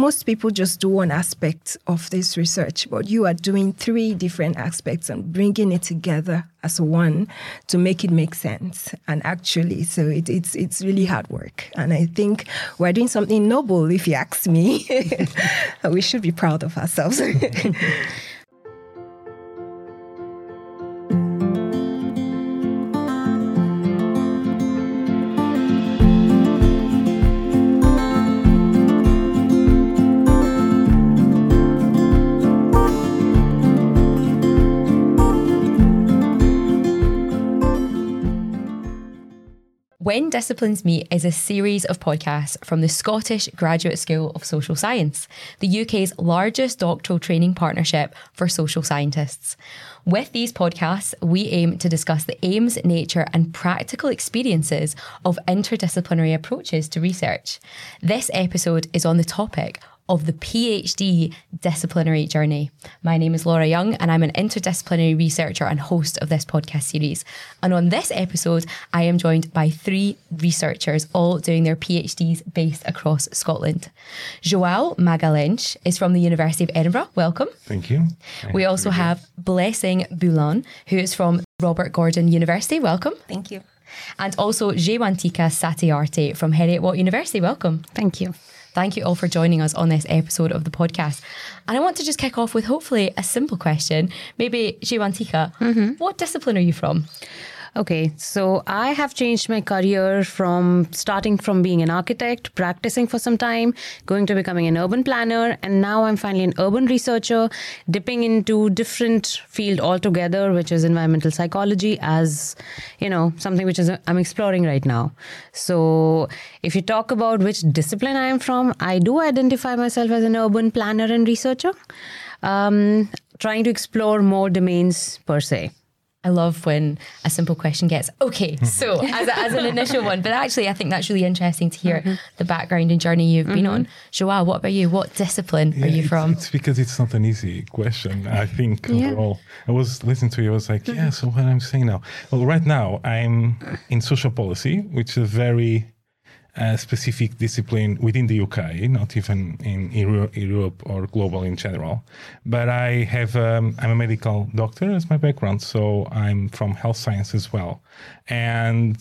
most people just do one aspect of this research, but you are doing 3 different aspects and bringing it together as one to make it make sense. And actually, so it's really hard work. And I think we're doing something noble, if you ask me. We should be proud of ourselves. When Disciplines Meet is a series of podcasts from the Scottish Graduate School of Social Science, the UK's largest doctoral training partnership for social scientists. With these podcasts, we aim to discuss the aims, nature, and practical experiences of interdisciplinary approaches to research. This episode is on the topic of the PhD disciplinary journey. My name is Laura Young and I'm an interdisciplinary researcher and host of this podcast series. And on this episode, I am joined by 3 researchers, all doing their PhDs based across Scotland. João Magalhães is from the University of Edinburgh. Welcome. Thank you. We also have Blessing Boulon, who is from Robert Gordon University. Welcome. Thank you. And also Jewantika Satyarthi from Heriot-Watt University. Welcome. Thank you. Thank you all for joining us on this episode of the podcast. And I want to just kick off with hopefully a simple question. Maybe Jewantika, what discipline are you from? Okay, so I have changed my career from starting from being an architect, practicing for some time, going to becoming an urban planner, and now I'm finally an urban researcher, dipping into different field altogether, which is environmental psychology, as something which is I'm exploring right now. So if you talk about which discipline I am from, I do identify myself as an urban planner and researcher, trying to explore more domains per se. I love when a simple question gets, okay, so as an initial one, but actually I think that's really interesting to hear the background and journey you've been on. João, what about you? What discipline are you from? It's because it's not an easy question, I think, overall. I was listening to you, I was like, so what I'm saying now? Well, right now I'm in social policy, which is a very specific discipline within the UK, not even in Europe or global in general. But I have, I'm a medical doctor as my background, so I'm from health science as well. And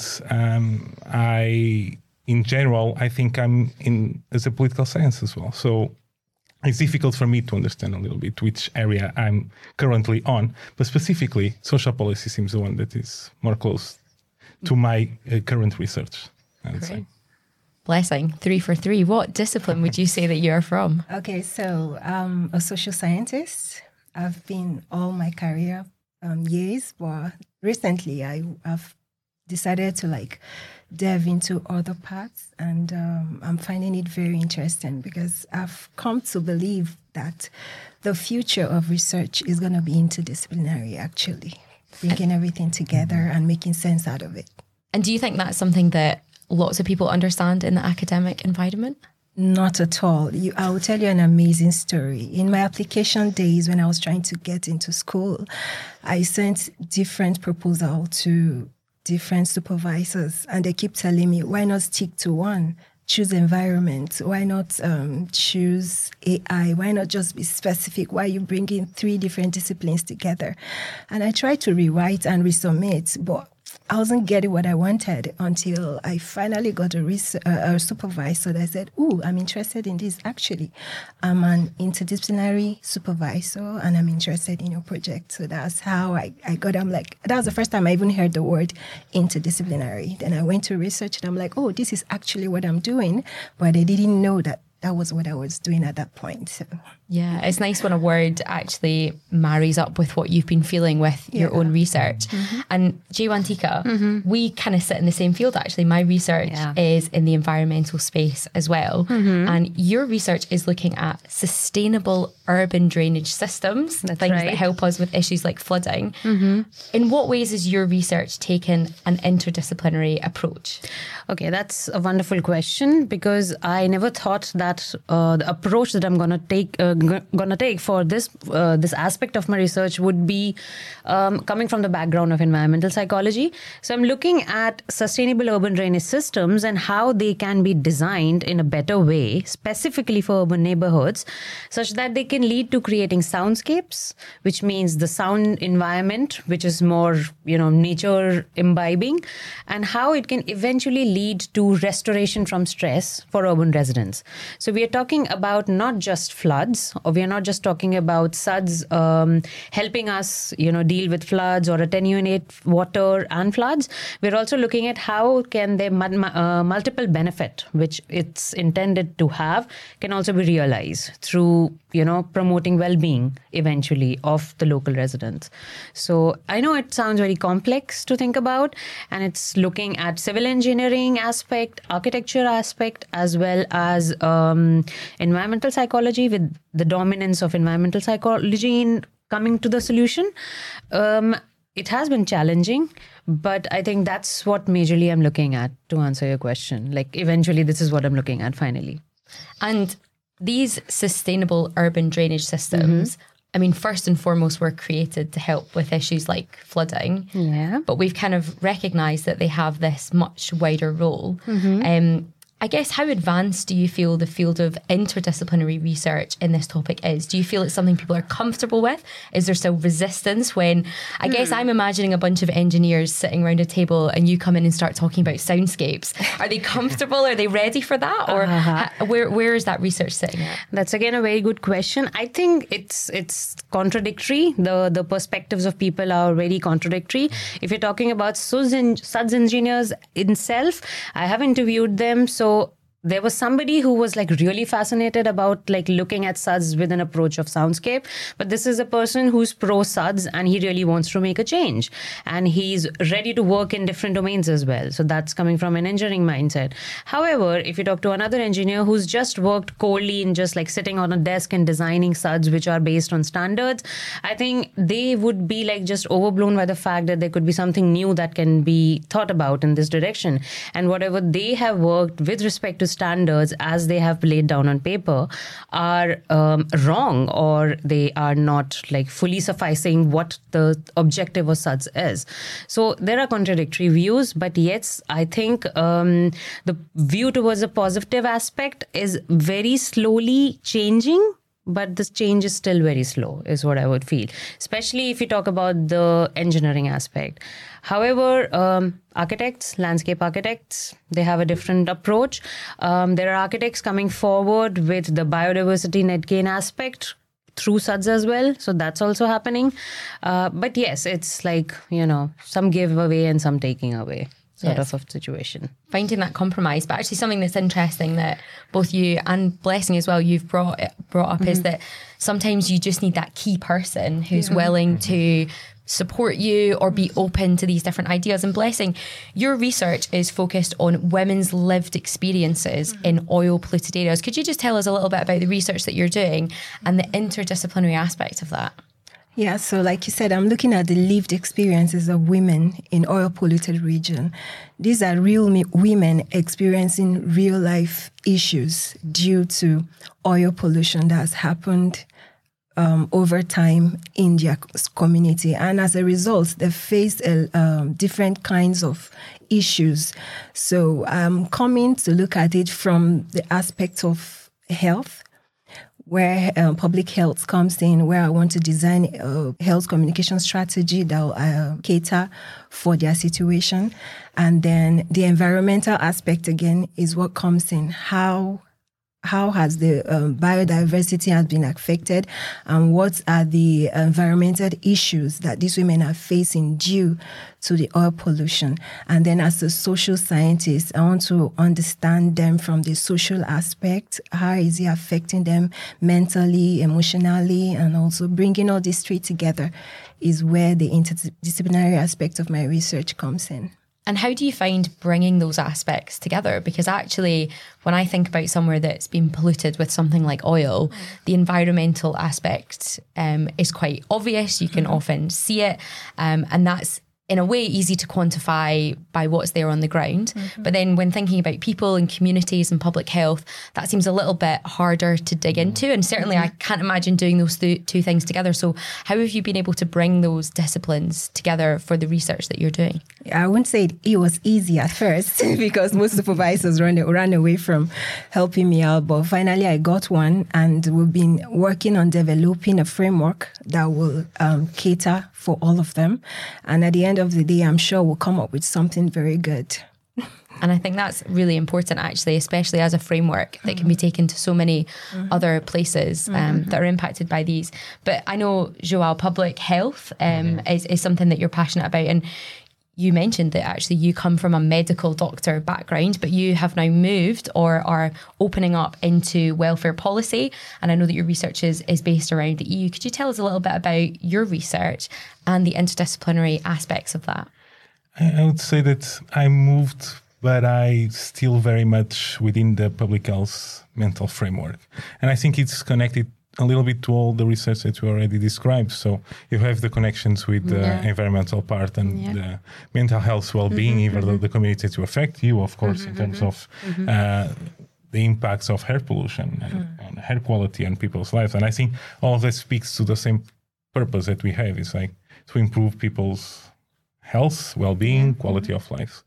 in general, I think I'm as a political science as well. So it's difficult for me to understand a little bit which area I'm currently on, but specifically social policy seems the one that is more close to my current research, I would say. Blessing, 3 for 3. What discipline would you say that you're from? Okay, so I'm a social scientist. I've been all my career years, but recently I've decided to delve into other paths, and I'm finding it very interesting because I've come to believe that the future of research is going to be interdisciplinary, actually, bringing everything together and making sense out of it. And do you think that's something that lots of people understand in the academic environment? Not at all. I will tell you an amazing story. In my application days, when I was trying to get into school, I sent different proposals to different supervisors, and they keep telling me, why not stick to one? Choose environment. Why not choose AI? Why not just be specific? Why are you bringing 3 different disciplines together? And I tried to rewrite and resubmit, but I wasn't getting what I wanted until I finally got a supervisor that said, I'm interested in this. Actually, I'm an interdisciplinary supervisor and I'm interested in your project. So that's how I got, that was the first time I even heard the word interdisciplinary. Then I went to research and I'm like, this is actually what I'm doing. But I didn't know that was what I was doing at that point. So. Yeah, it's nice when a word actually marries up with what you've been feeling with your own research. And Jewantika, we kind of sit in the same field actually. My research is in the environmental space as well. And your research is looking at sustainable urban drainage systems, things that help us with issues like flooding. In what ways has your research taken an interdisciplinary approach? Okay, that's a wonderful question because I never thought that at the approach that I'm gonna take for this aspect of my research would be coming from the background of environmental psychology. So I'm looking at sustainable urban drainage systems and how they can be designed in a better way, specifically for urban neighborhoods, such that they can lead to creating soundscapes, which means the sound environment, which is more, nature imbibing, and how it can eventually lead to restoration from stress for urban residents. So we are talking about not just floods, or we are not just talking about SUDS helping us, deal with floods or attenuate water and floods. We're also looking at how can their multiple benefit, which it's intended to have, can also be realized through, promoting well-being eventually of the local residents. So I know it sounds very complex to think about, and it's looking at civil engineering aspect, architecture aspect, as well as environmental psychology, with the dominance of environmental psychology in coming to the solution. It has been challenging, but I think that's what majorly I'm looking at to answer your question. Like, eventually, this is what I'm looking at finally. And these sustainable urban drainage systems, I mean, first and foremost, were created to help with issues like flooding. Yeah. But we've kind of recognised that they have this much wider role. I guess, how advanced do you feel the field of interdisciplinary research in this topic is? Do you feel it's something people are comfortable with? Is there still resistance when, I guess I'm imagining a bunch of engineers sitting around a table and you come in and start talking about soundscapes. Are they comfortable? Are they ready for that? Or where is that research sitting at? That's again a very good question. I think it's contradictory. The perspectives of people are very contradictory. If you're talking about SUDS engineers itself, I have interviewed them. So there was somebody who was like really fascinated about like looking at SUDS with an approach of soundscape. But this is a person who's pro SUDS and he really wants to make a change. And he's ready to work in different domains as well. So that's coming from an engineering mindset. However, if you talk to another engineer who's just worked coldly in just like sitting on a desk and designing SUDS, which are based on standards, I think they would be like just overblown by the fact that there could be something new that can be thought about in this direction. And whatever they have worked with respect to standards as they have laid down on paper are wrong, or they are not like fully sufficing what the objective of SUDS is. So there are contradictory views, but yes, I think the view towards a positive aspect is very slowly changing. But this change is still very slow, is what I would feel, especially if you talk about the engineering aspect. However, architects, landscape architects, they have a different approach. There are architects coming forward with the biodiversity net gain aspect through SUDS as well. So that's also happening. But yes, it's like, some give away and some taking away. Sort of a situation. Finding that compromise. But actually something that's interesting that both you and Blessing as well, you've brought up is that sometimes you just need that key person who's willing to support you or be open to these different ideas. And Blessing, your research is focused on women's lived experiences in oil polluted areas. Could you just tell us a little bit about the research that you're doing and the interdisciplinary aspect of that? Yeah, so like you said, I'm looking at the lived experiences of women in oil-polluted region. These are real women experiencing real-life issues due to oil pollution that has happened over time in their community. And as a result, they face different kinds of issues. So I'm coming to look at it from the aspect of health, where public health comes in, where I want to design a health communication strategy that will cater for their situation. And then the environmental aspect, again, is what comes in. How has the biodiversity has been affected, and what are the environmental issues that these women are facing due to the oil pollution? And then as a social scientist, I want to understand them from the social aspect. How is it affecting them mentally, emotionally, and also bringing all these three together is where the interdisciplinary aspect of my research comes in. And how do you find bringing those aspects together? Because actually, when I think about somewhere that's been polluted with something like oil, the environmental aspect is quite obvious. You can often see it. And that's in a way easy to quantify by what's there on the ground. But then when thinking about people and communities and public health, that seems a little bit harder to dig into. And certainly I can't imagine doing those two things together. So how have you been able to bring those disciplines together for the research that you're doing? I wouldn't say it was easy at first because most supervisors ran away from helping me out. But finally I got one, and we've been working on developing a framework that will cater for all of them. And at the end of the day, I'm sure we'll come up with something very good. And I think that's really important, actually, especially as a framework that can be taken to so many other places that are impacted by these. But I know, Joao, public health is something that you're passionate about. And you mentioned that actually you come from a medical doctor background, but you have now moved or are opening up into welfare policy. And I know that your research is based around the EU. Could you tell us a little bit about your research and the interdisciplinary aspects of that? I would say that I moved, but I still very much within the public health mental framework. And I think it's connected a little bit to all the research that you already described. So you have the connections with the environmental part and the mental health well-being, even though the community to affect you, of course, in terms of the impacts of air pollution and air quality on people's lives. And I think all of that speaks to the same purpose that we have, is like to improve people's health, well-being, quality of life.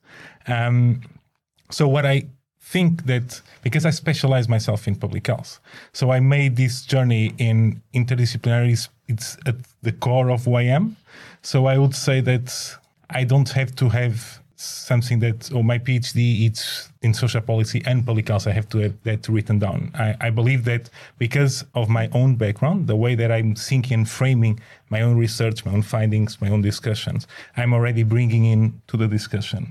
So what I think that, because I specialize myself in public health, so I made this journey in interdisciplinary, it's at the core of who I am. So I would say that I don't have to have something that, my PhD it's in social policy and public health, I have to have that written down. I believe that because of my own background, the way that I'm thinking and framing my own research, my own findings, my own discussions, I'm already bringing in to the discussion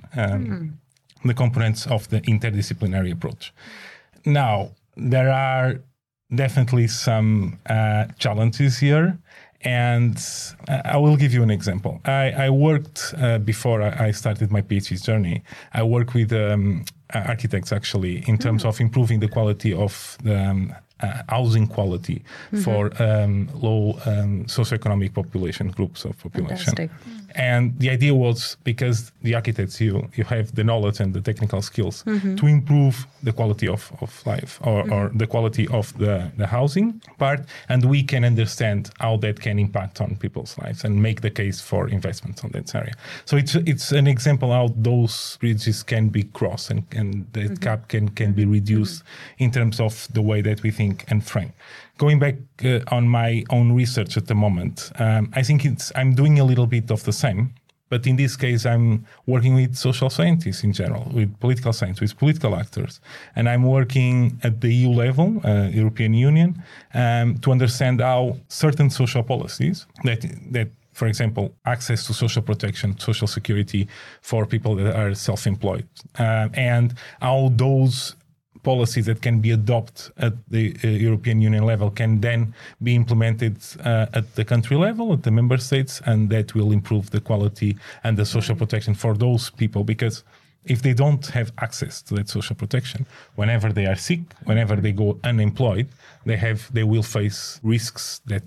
the components of the interdisciplinary approach. Now, there are definitely some challenges here, and I will give you an example. I worked, before I started my PhD journey, I worked with architects actually in terms of improving the quality of the housing quality for low socioeconomic population, groups of population. Fantastic. And the idea was, because the architects, you have the knowledge and the technical skills to improve the quality of life or the quality of the housing part, and we can understand how that can impact on people's lives and make the case for investments on that area. So it's an example how those bridges can be crossed and the gap can be reduced in terms of the way that we think and frame. Going back on my own research at the moment, I think I'm doing a little bit of the same, but in this case, I'm working with social scientists in general, with political science, with political actors, and I'm working at the EU level, European Union, to understand how certain social policies that, for example, access to social protection, social security for people that are self-employed, and how those policies that can be adopted at the European Union level can then be implemented at the country level, at the member states, and that will improve the quality and the social protection for those people. Because if they don't have access to that social protection, whenever they are sick, whenever they go unemployed, they will face risks that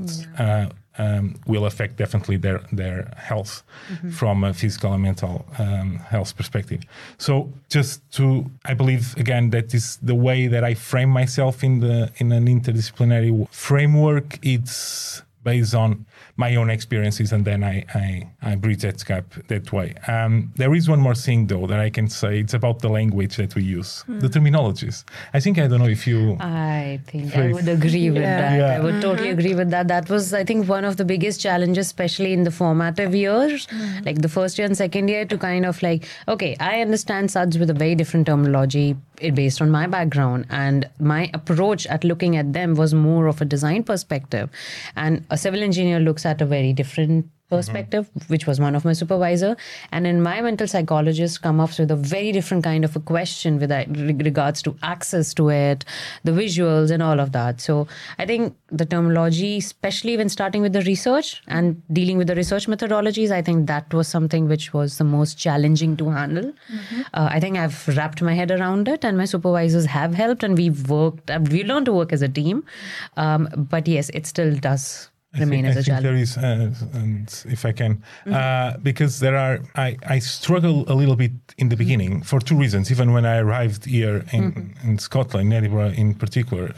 will affect definitely their health from a physical and mental health perspective. So I believe again that is the way that I frame myself in an interdisciplinary framework. It's based on my own experiences, and then I bridge that gap that way. There is one more thing, though, that I can say. It's about the language that we use, the terminologies. I don't know if you... I think I would agree with that. Yeah. I would totally agree with that. That was, I think, one of the biggest challenges, especially in the formative years, like the first year and second year, to kind of like, okay, I understand SUDS with a very different terminology based on my background, and my approach at looking at them was more of a design perspective, and a civil engineer looks at a very different perspective, which was one of my supervisor. And environmental psychologists come up with a very different kind of a question with regards to access to it, the visuals and all of that. So I think the terminology, especially when starting with the research and dealing with the research methodologies, I think that was something which was the most challenging to handle. I think I've wrapped my head around it, and my supervisors have helped, and we learned to work as a team. But yes, it still does remain as a challenge? There is, and if I can, because I struggle a little bit in the beginning for two reasons. Even when I arrived here in Scotland, in Edinburgh in particular,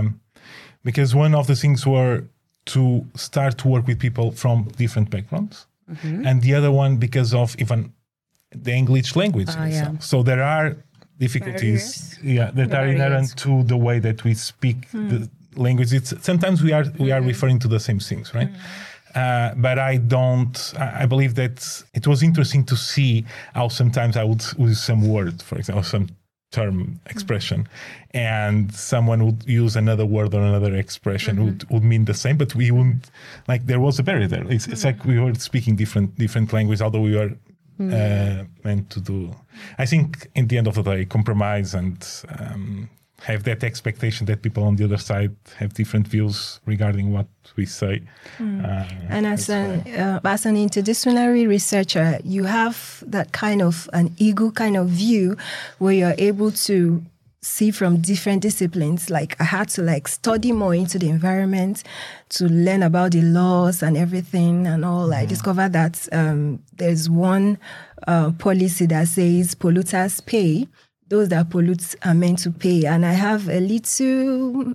because one of the things were to start to work with people from different backgrounds, and the other one because of even the English language. So there are difficulties, that are inherent to the way that we speak the language. Sometimes we are referring to the same things, right? But I believe that it was interesting to see how sometimes I would use some word, for example, some term expression, and someone would use another word or another expression would mean the same, but we wouldn't, like, there was a barrier there. It's like we were speaking different language, although we were meant to do. I think in the end of the day, compromise and have that expectation that people on the other side have different views regarding what we say. And as an interdisciplinary researcher, you have that kind of an ego kind of view where you're able to see from different disciplines. Like I had to study more into the environment to learn about the laws and everything and all. I discovered that there's one policy that says polluters pay. Those that pollute are meant to pay. And I have a little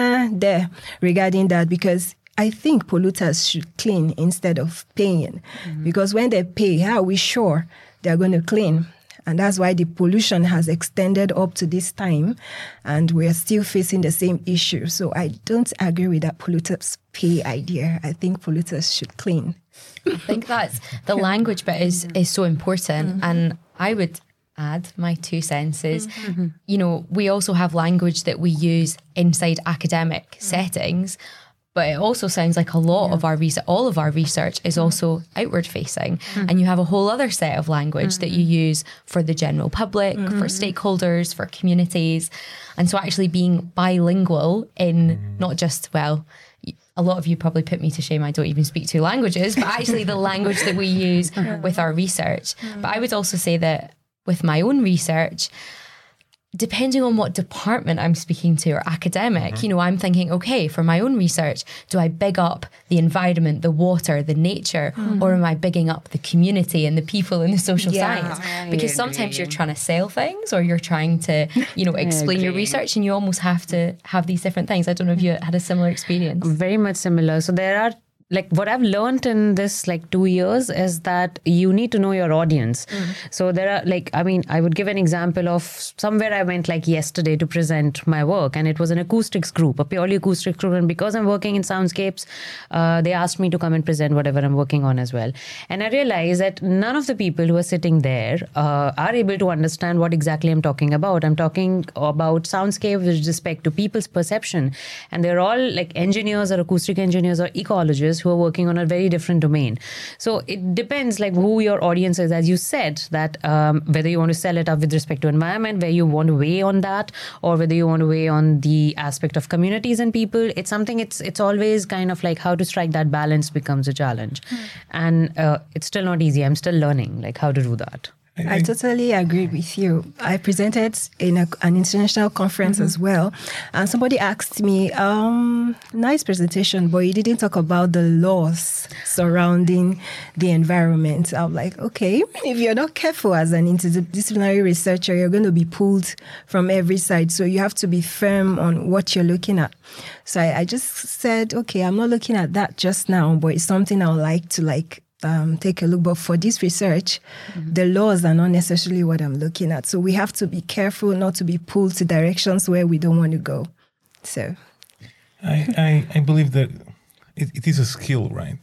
there regarding that, because I think polluters should clean instead of paying. Because when they pay, how are we sure they're going to clean? And that's why the pollution has extended up to this time, and we're still facing the same issue. So I don't agree with that polluters pay idea. I think polluters should clean. I think that's the language bit is so important. And I would add my 2 senses. You know, we also have language that we use inside academic settings, but it also sounds like a lot of our research, all of our research is also outward facing. And you have a whole other set of language that you use for the general public, for stakeholders, for communities. And so actually being bilingual in not just, well, a lot of you probably put me to shame, I don't even speak 2 languages, but actually the language that we use with our research. But I would also say that with my own research, depending on what department I'm speaking to or academic, you know, I'm thinking, okay, for my own research, do I big up the environment, the water, the nature, or am I bigging up the community and the people in the social science? Because sometimes you're trying to sell things or you're trying to, you know, explain your research, and you almost have to have these different things. I don't know if you had a similar experience. Very much similar. So there are, like, what I've learned in this 2 years is that you need to know your audience. So there are, I would give an example of somewhere I went yesterday to present my work, and it was an acoustics group, a purely acoustics group. And because I'm working in soundscapes, they asked me to come and present whatever I'm working on as well. And I realized that none of the people who are sitting there are able to understand what exactly I'm talking about. I'm talking about soundscape with respect to people's perception. And they're all engineers or acoustic engineers or ecologists who are working on a very different domain. So it depends who your audience is, as you said, that whether you want to sell it up with respect to environment, where you want to weigh on that, or whether you want to weigh on the aspect of communities and people. It's something, it's always kind of how to strike that balance becomes a challenge. And it's still not easy. I'm still learning how to do that. I totally agree with you. I presented in an international conference as well, and somebody asked me, nice presentation, but you didn't talk about the laws surrounding the environment. I'm like, okay, if you're not careful as an interdisciplinary researcher, you're going to be pulled from every side. So you have to be firm on what you're looking at. So I just said, okay, I'm not looking at that just now, but it's something I would like to take a look. But for this research, the laws are not necessarily what I'm looking at. So we have to be careful not to be pulled to directions where we don't want to go. So I believe that it is a skill, right?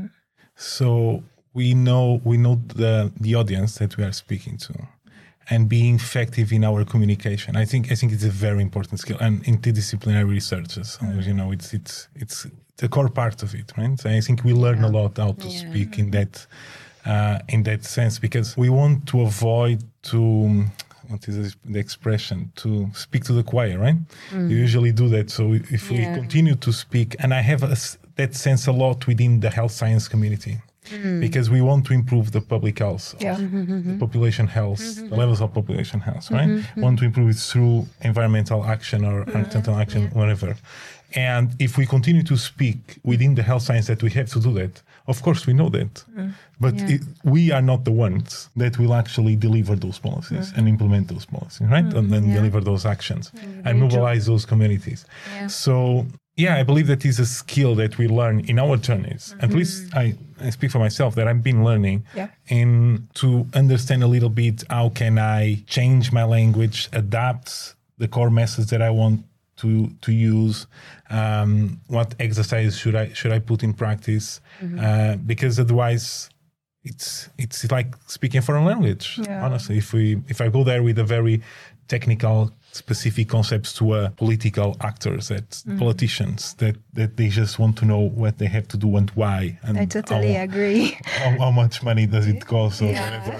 So we know the audience that we are speaking to, and being effective in our communication. I think it's a very important skill. And interdisciplinary researchers, it's the core part of it, right? So I think we learn a lot how to speak in that sense, because we want to avoid what is the expression, to speak to the choir, right? You usually do that. So if we continue to speak, and I have that sense a lot within the health science community, because we want to improve the public health, the population health, the levels of population health, right? Want to improve it through environmental action or accidental action, whatever. And if we continue to speak within the health science that we have to do that, of course we know that. But we are not the ones that will actually deliver those policies and implement those policies, right? And then deliver those actions and mobilize those communities. So, I believe that is a skill that we learn in our journeys. At least I speak for myself, that I've been learning in to understand a little bit how can I change my language, adapt the core message that I want to use, what exercise should I put in practice, because otherwise it's like speaking a foreign language. Honestly, if I go there with a very technical specific concepts to political actors, politicians that they just want to know what they have to do and why. And I totally agree. How much money does it cost or whatever.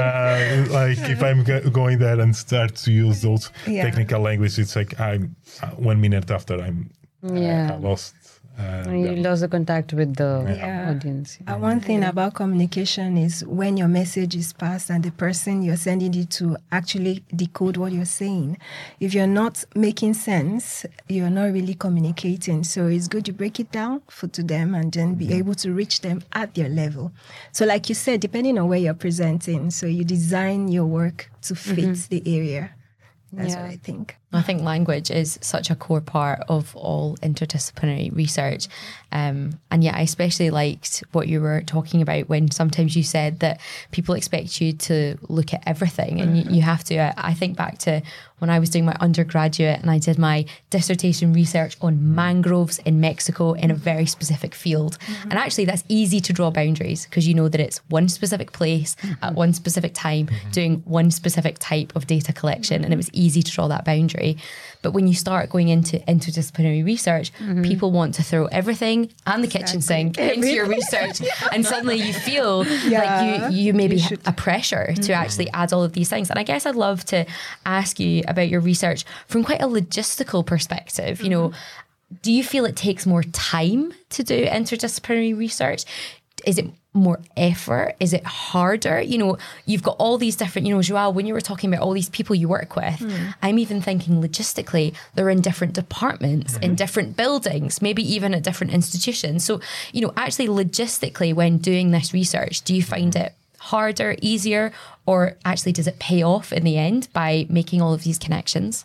If I'm going there and start to use those technical language, it's like I'm 1 minute after I lost. You lost the contact with the audience. One thing about communication is when your message is passed and the person you're sending it to actually decode what you're saying. If you're not making sense, you're not really communicating. So it's good to break it down to them and then be able to reach them at their level. So like you said, depending on where you're presenting, so you design your work to fit the area. That's what I think. I think language is such a core part of all interdisciplinary research. And I especially liked what you were talking about when sometimes you said that people expect you to look at everything and you have to. I think back to when I was doing my undergraduate and I did my dissertation research on mangroves in Mexico in a very specific field. And actually that's easy to draw boundaries because you know that it's one specific place at one specific time doing one specific type of data collection, and it was easy to draw that boundary. But when you start going into interdisciplinary research, people want to throw everything and the kitchen sink into your research, and suddenly you feel like you maybe have a pressure to actually add all of these things. And I guess I'd love to ask you about your research from quite a logistical perspective. You know, do you feel it takes more time to do interdisciplinary research? Is it more effort? Is it harder? You know, you've got all these different, Joao, when you were talking about all these people you work with, I'm even thinking logistically, they're in different departments, in different buildings, maybe even at different institutions. So, actually logistically, when doing this research, do you find it harder, easier, or actually does it pay off in the end by making all of these connections?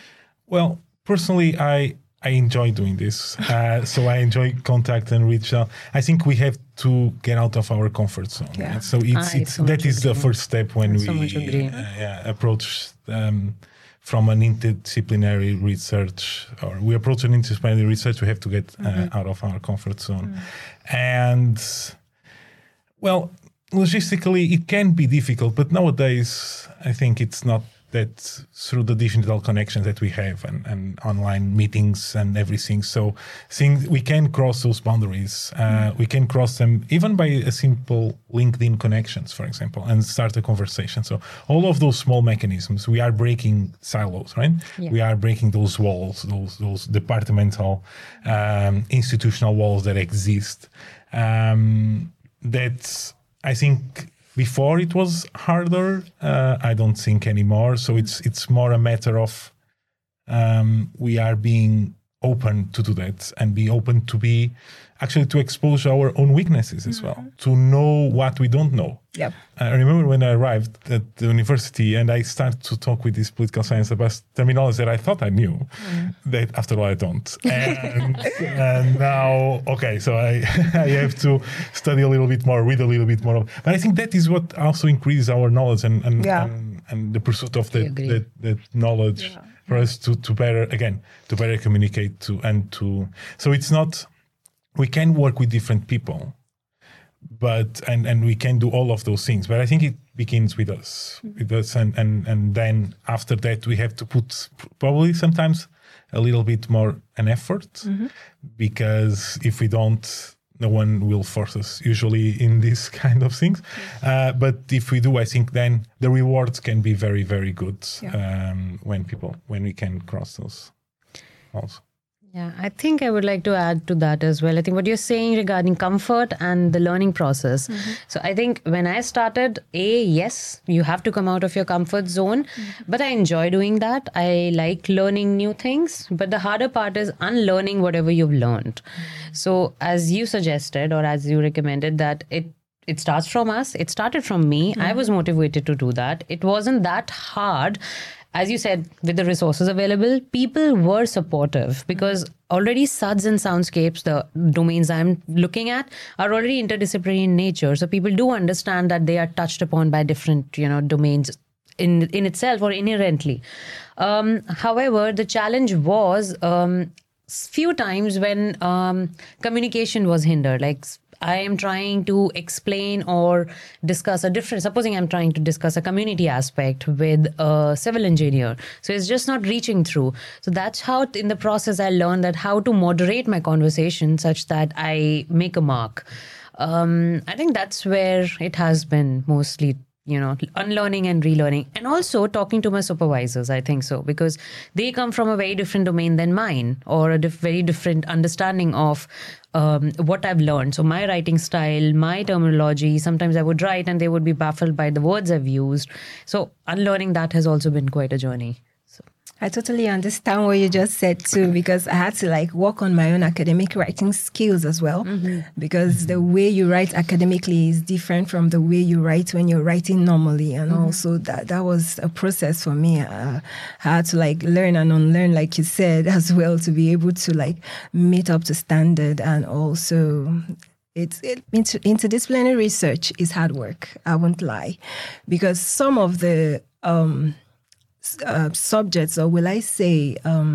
Well, personally, I enjoy doing this. So I enjoy contact and reach out. I think we have to get out of our comfort zone. Yeah. Right? So that is the first step when we approach from an interdisciplinary research, or we approach an interdisciplinary research, we have to get out of our comfort zone. And, well, logistically, it can be difficult, but nowadays, I think it's not that through the digital connections that we have and online meetings and everything. So we can cross those boundaries. We can cross them even by a simple LinkedIn connections, for example, and start a conversation. So all of those small mechanisms, we are breaking silos, right? Yeah. We are breaking those walls, those departmental, institutional walls that exist. That I think before it was harder. I don't think anymore. So it's more a matter of we are being open to do that and be open to be actually to expose our own weaknesses as well, to know what we don't know. Yep. I remember when I arrived at the university and I started to talk with this political science about terminology that I thought I knew, that after all I don't. And now, okay, so I have to study a little bit more, read a little bit more. But I think that is what also increases our knowledge and the pursuit of that knowledge for us to better communicate so it's not, we can work with different people, but and we can do all of those things. But I think it begins with us, and then after that we have to put probably sometimes a little bit more an effort, because if we don't, no one will force us usually in these kind of things. But if we do, I think then the rewards can be very, very good when we can cross those walls. Yeah, I think I would like to add to that as well. I think what you're saying regarding comfort and the learning process. So I think when I started, yes, you have to come out of your comfort zone, but I enjoy doing that. I like learning new things, but the harder part is unlearning whatever you've learned. So as you suggested, or as you recommended, that it starts from us. It started from me. I was motivated to do that. It wasn't that hard. As you said, with the resources available, people were supportive because already SUDS and Soundscapes, the domains I'm looking at, are already interdisciplinary in nature. So people do understand that they are touched upon by different, domains in itself or inherently. However, the challenge was few times when communication was hindered. Like I am trying to explain or discuss supposing I'm trying to discuss a community aspect with a civil engineer. So it's just not reaching through. So that's how in the process I learned that how to moderate my conversation such that I make a mark. I think that's where it has been mostly, unlearning and relearning, and also talking to my supervisors. I think so, because they come from a very different domain than mine, or a very different understanding of what I've learned. So my writing style, my terminology, sometimes I would write and they would be baffled by the words I've used. So unlearning that has also been quite a journey. I totally understand what you just said too, because I had to work on my own academic writing skills as well, because the way you write academically is different from the way you write when you're writing normally. And also that was a process for me. I had to learn and unlearn, like you said, as well, to be able to meet up to standard. And also interdisciplinary research is hard work. I won't lie, because some of the subjects, or will I say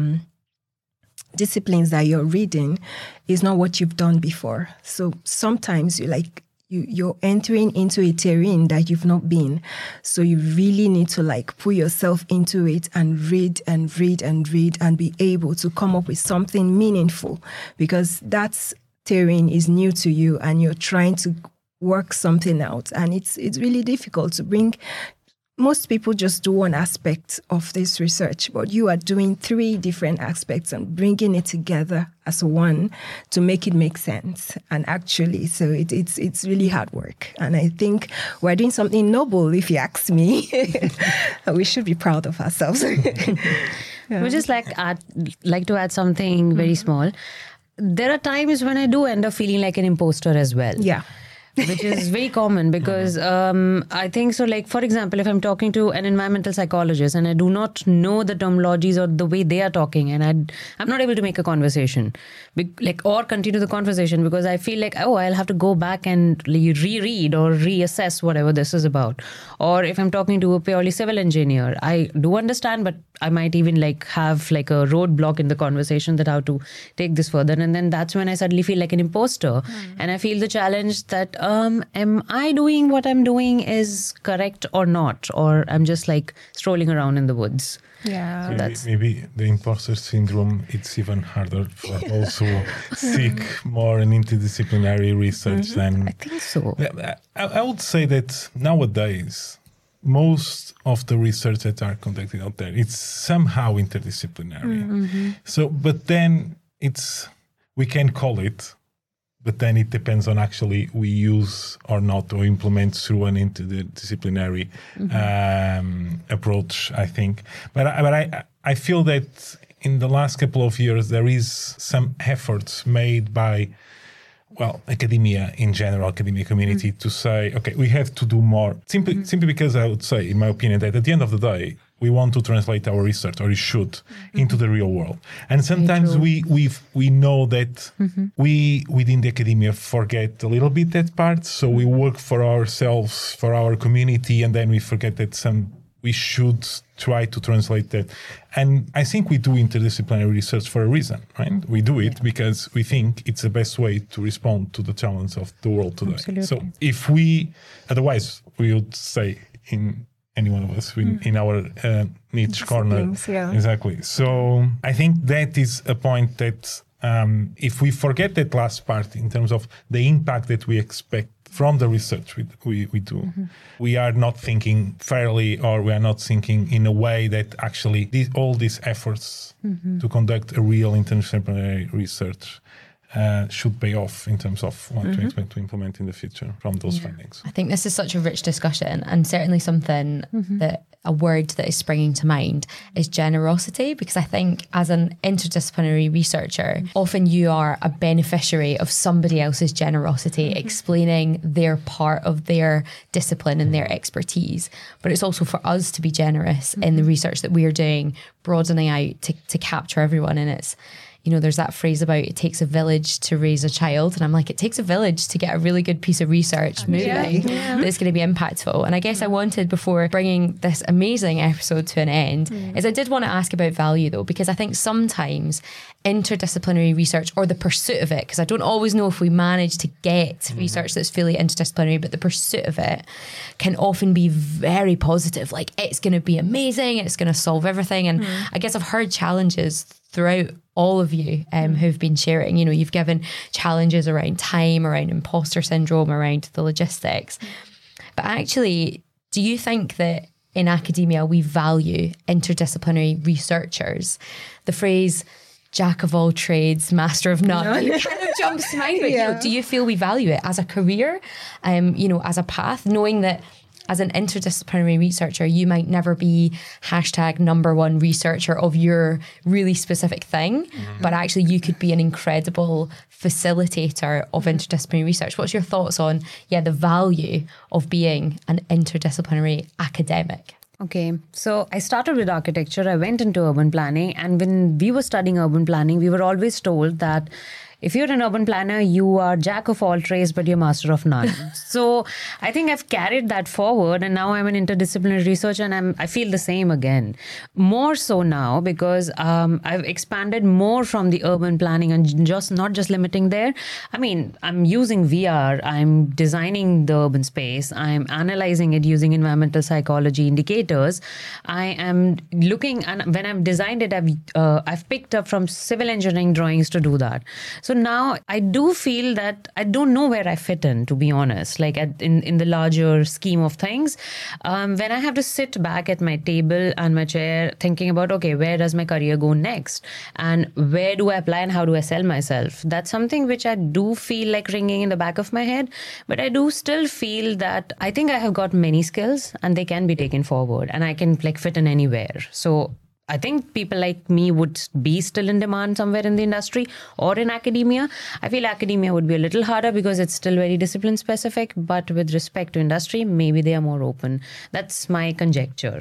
disciplines that you're reading is not what you've done before. So sometimes you're entering into a terrain that you've not been. So you really need to put yourself into it and read and read and read and be able to come up with something meaningful, because that terrain is new to you and you're trying to work something out. And it's really difficult to bring. Most people just do one aspect of this research, but you are doing 3 different aspects and bringing it together as one to make it make sense. And actually, so it's really hard work. And I think we're doing something noble, if you ask me. We should be proud of ourselves. We just like to add something very small. There are times when I do end up feeling like an imposter as well. Yeah. Which is very common, because I think so. Like, for example, if I'm talking to an environmental psychologist and I do not know the terminologies or the way they are talking, and I'm not able to make a conversation, or continue the conversation, because I feel like, I'll have to go back and reread or reassess whatever this is about. Or if I'm talking to a purely civil engineer, I do understand, but I might even have a roadblock in the conversation that how to take this further. And then that's when I suddenly feel like an imposter. And I feel the challenge that, am I doing what I'm doing is correct or not? Or I'm just strolling around in the woods. Yeah. So maybe the imposter syndrome, it's even harder for also seek more an interdisciplinary research than... I think so. I would say that nowadays, most of the research that are conducted out there, it's somehow interdisciplinary. So, but then we can call it, but then it depends on actually we use or not, or implement through an interdisciplinary approach, I think. But I feel that in the last couple of years, there is some efforts made by, academia in general, academia community, to say, okay, we have to do more. Simply because I would say, in my opinion, that at the end of the day, we want to translate our research, or we should, into the real world. And sometimes we know that we within the academia forget a little bit that part. So we work for ourselves, for our community, and then we forget that we should try to translate that. And I think we do interdisciplinary research for a reason, right? We do it because we think it's the best way to respond to the challenge of the world today. Absolutely. So otherwise we would say in any one of us in our niche corner. Yeah. Exactly. So I think that is a point that if we forget that last part in terms of the impact that we expect from the research we do. We are not thinking fairly, or we are not thinking in a way that actually all these efforts to conduct a real interdisciplinary research should pay off in terms of what to expect to implement in the future from those findings. I think this is such a rich discussion, and certainly something that a word that is springing to mind is generosity, because I think as an interdisciplinary researcher, often you are a beneficiary of somebody else's generosity, explaining their part of their discipline and their expertise. But it's also for us to be generous in the research that we are doing, broadening out to capture everyone. And it's, you know, there's that phrase about it takes a village to raise a child. And I'm like, it takes a village to get a really good piece of research moving that's going to be impactful. And I guess I wanted, before bringing this amazing episode to an end, is I did want to ask about value though, because I think sometimes interdisciplinary research, or the pursuit of it, because I don't always know if we manage to get research that's fully interdisciplinary, but the pursuit of it can often be very positive. Like, it's going to be amazing, it's going to solve everything. And I guess I've heard challenges throughout all of you who've been sharing. You know, you've given challenges around time, around imposter syndrome, around the logistics. But actually, do you think that in academia we value interdisciplinary researchers? The phrase jack of all trades, master of none, it kind of jumps to mind. But you know, do you feel we value it as a career, you know, as a path, knowing that as an interdisciplinary researcher, you might never be #1 researcher of your really specific thing, but actually you could be an incredible facilitator of interdisciplinary research. What's your thoughts on, the value of being an interdisciplinary academic? Okay, so I started with architecture, I went into urban planning, and when we were studying urban planning, we were always told that if you're an urban planner, you are jack of all trades, but you're master of none. So I think I've carried that forward, and now I'm an interdisciplinary researcher, and I feel the same again. More so now because I've expanded more from the urban planning and not just limiting there. I mean, I'm using VR, I'm designing the urban space, I'm analyzing it using environmental psychology indicators. I am looking, and when I've designed it, I've picked up from civil engineering drawings to do that. So now I do feel that I don't know where I fit in, to be honest, like in the larger scheme of things. When I have to sit back at my table and my chair thinking about, okay, where does my career go next? And where do I apply and how do I sell myself? That's something which I do feel like ringing in the back of my head. But I do still feel that I think I have got many skills and they can be taken forward and I can like fit in anywhere. So I think people like me would be still in demand somewhere in the industry or in academia. I feel academia would be a little harder because it's still very discipline specific, but with respect to industry, maybe they are more open. That's my conjecture.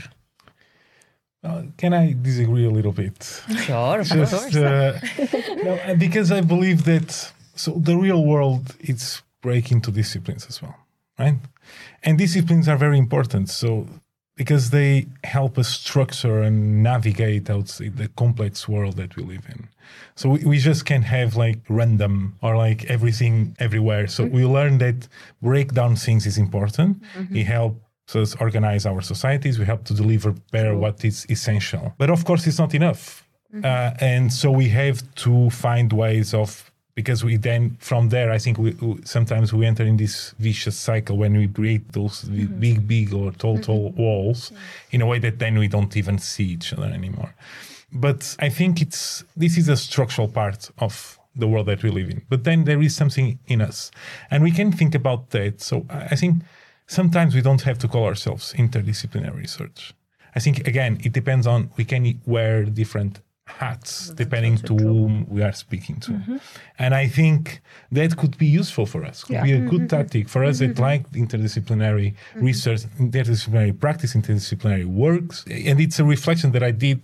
Can I disagree a little bit? Sure, of course. No, because I believe that the real world is breaking into disciplines as well, right? And disciplines are very important. So because they help us structure and navigate outside the complex world that we live in. So we just can't have like random or like everything everywhere. So we learn that break down things is important. It helps us organize our societies. We help to deliver better what is essential. But of course, it's not enough. And so we have to find ways of, because we then, from there, I think sometimes we enter in this vicious cycle when we create those big or tall walls in a way that then we don't even see each other anymore. But I think this is a structural part of the world that we live in. But then there is something in us. And we can think about that. So I think sometimes we don't have to call ourselves interdisciplinary research. I think, again, it depends on, we can wear different hats depending to whom we are speaking to. And I think that could be useful for us. Could be a good tactic for us that like interdisciplinary research, interdisciplinary practice, interdisciplinary works. And it's a reflection that I did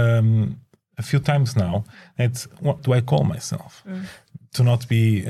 a few times now. That's what do I call myself? To not be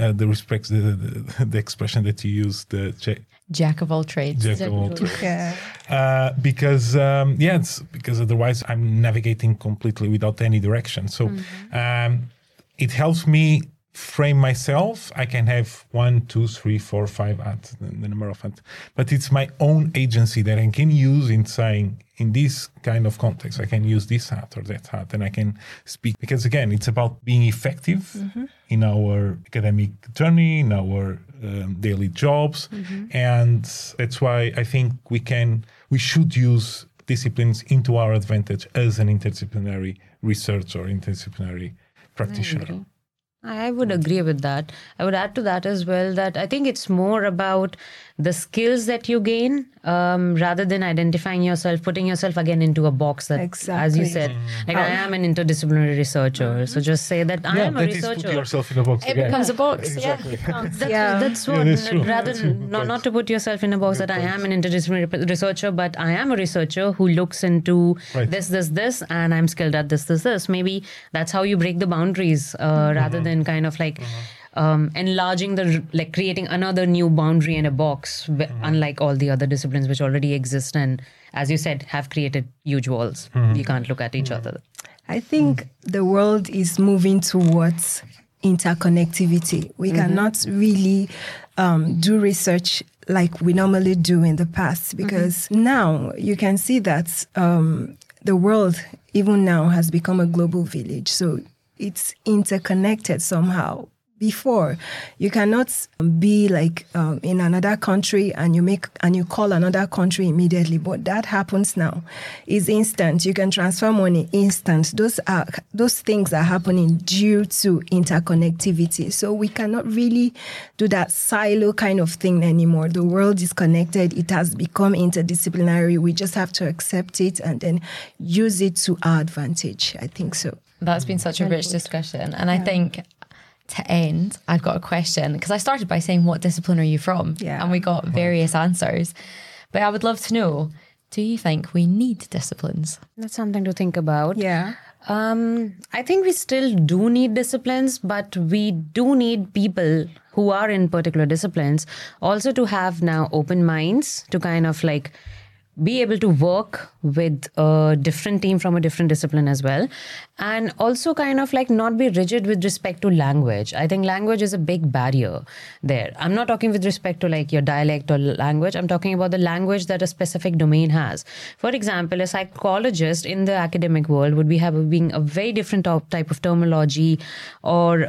the expression that you use, Jack of all trades. Jack of all trades. Because because otherwise I'm navigating completely without any direction. So it helps me frame myself, I can have 1, 2, 3, 4, 5 ads, the number of ads. But it's my own agency that I can use in saying, in this kind of context, I can use this ad or that ad, and I can speak. Because again, it's about being effective in our academic journey, in our daily jobs. And that's why I think we should use disciplines into our advantage as an interdisciplinary researcher or interdisciplinary practitioner. I would agree with that. I would add to that as well that I think it's more about the skills that you gain rather than identifying yourself, putting yourself again into a box that, as you said, like I am an interdisciplinary researcher. So just say that I am a researcher. Put yourself in a box It again. becomes a box. Exactly. That's what, that's true. rather than not to put yourself in a box that I am an interdisciplinary researcher, but I am a researcher who looks into this, and I'm skilled at this. Maybe that's how you break the boundaries rather than kind of like enlarging creating another new boundary in a box, unlike all the other disciplines which already exist and, as you said, have created huge walls. You can't look at each other. I think the world is moving towards interconnectivity. We cannot really do research like we normally do in the past, because now you can see that the world, even now, has become a global village. So it's interconnected somehow. Before, you cannot be like in another country and you call another country immediately, but that happens now. It's instant. You can transfer money instant. Those things are happening due to interconnectivity. So we cannot really do that silo kind of thing anymore. The world is connected. It has become interdisciplinary. We just have to accept it and then use it to our advantage. I think so. That's been such a rich discussion. And I think to end, I've got a question, because I started by saying, what discipline are you from? Yeah. And we got various answers. But I would love to know, do you think we need disciplines? That's something to think about. Yeah. I think we still do need disciplines, but we do need people who are in particular disciplines also to have now open minds to kind of like be able to work with a different team from a different discipline as well. And also kind of like not be rigid with respect to language. I think language is a big barrier there. I'm not talking with respect to like your dialect or language. I'm talking about the language that a specific domain has. For example, a psychologist in the academic world would be having a very different type of terminology or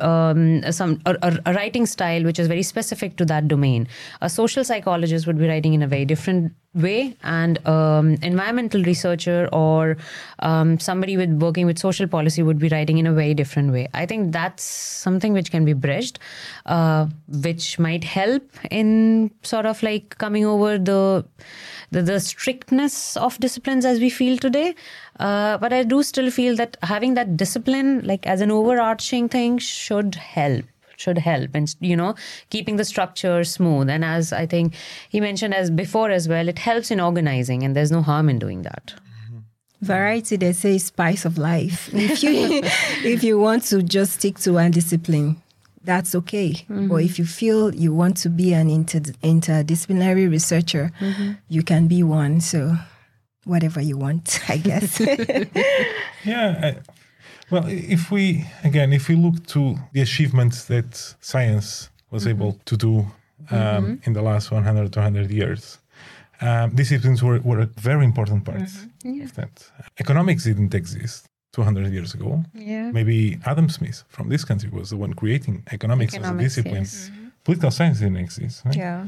a writing style which is very specific to that domain. A social psychologist would be writing in a very different way, and environmental researcher or somebody working with social policy would be writing in a very different way. I think that's something which can be bridged, which might help in sort of like coming over the strictness of disciplines as we feel today. But I do still feel that having that discipline like as an overarching thing should help and, you know, keeping the structure smooth. And as I think he mentioned as before as well, it helps in organizing, and there's no harm in doing that. Variety, they say, is spice of life. If you want to just stick to one discipline, that's okay. But if you feel you want to be an interdisciplinary researcher, you can be one. So whatever you want, I guess. Yeah. Well, if we look to the achievements that science was able to do in the last 100, 200 years, disciplines were a very important part of that. Economics didn't exist 200 years ago. Yeah. Maybe Adam Smith from this country was the one creating economics as a discipline. Yes. Political science didn't exist. Right? Yeah.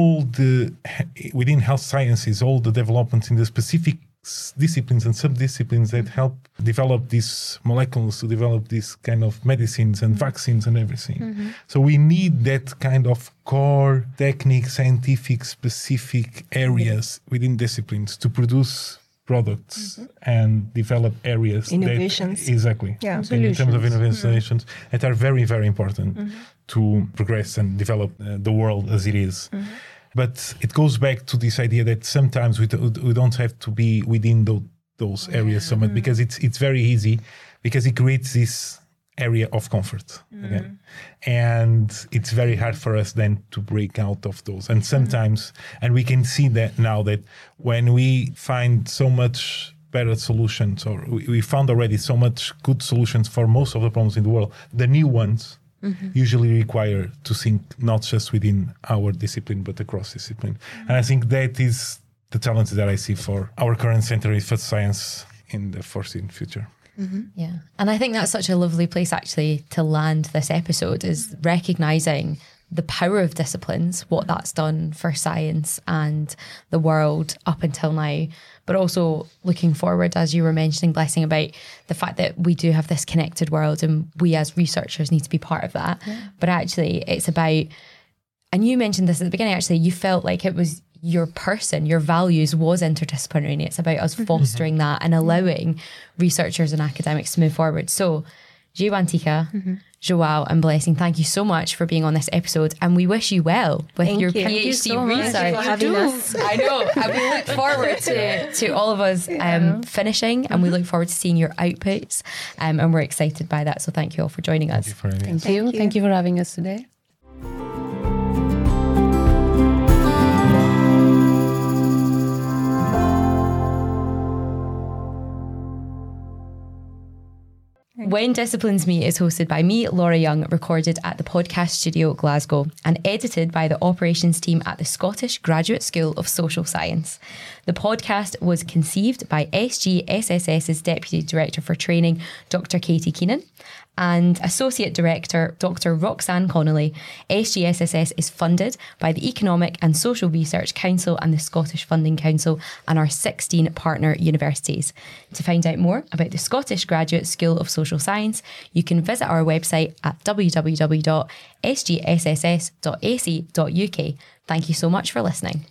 Within health sciences, all the developments in the specific disciplines and sub-disciplines that help develop these molecules, to develop these kind of medicines and vaccines and everything. So we need that kind of core technique, scientific, specific areas within disciplines to produce products and develop areas. Innovations. Exactly. Yeah. In terms of innovations that are very, very important to progress and develop the world as it is. But it goes back to this idea that sometimes we don't have to be within those areas so much, because it's very easy, because it creates this area of comfort again. And it's very hard for us then to break out of those. And sometimes, and we can see that now, that when we find so much better solutions, or we found already so much good solutions for most of the problems in the world, the new ones usually require to think not just within our discipline, but across discipline. And I think that is the challenge that I see for our current Center for Science in the foreseen future. Yeah. And I think that's such a lovely place actually to land this episode, is recognising the power of disciplines, what that's done for science and the world up until now, but also looking forward, as you were mentioning, Blessing, about the fact that we do have this connected world and we as researchers need to be part of that. Yeah. But actually it's about, and you mentioned this at the beginning, actually, you felt like it was your person, your values was interdisciplinary, and it's about us fostering that and allowing researchers and academics to move forward. So Jaywantika, Joao and Blessing, thank you so much for being on this episode, and we wish you well with your PhD Thank you so research. much for having us. I know, and we look forward to all of us finishing, and we look forward to seeing your outputs, and we're excited by that. So thank you all for joining us. Thank you. Thank you for having us today. When Disciplines Meet is hosted by me, Laura Young, recorded at the Podcast Studio Glasgow, and edited by the operations team at the Scottish Graduate School of Social Science. The podcast was conceived by SGSSS's Deputy Director for Training, Dr. Katie Keenan, and Associate Director, Dr. Roxanne Connolly. SGSSS is funded by the Economic and Social Research Council and the Scottish Funding Council and our 16 partner universities. To find out more about the Scottish Graduate School of Social Science, you can visit our website at www.sgsss.ac.uk. Thank you so much for listening.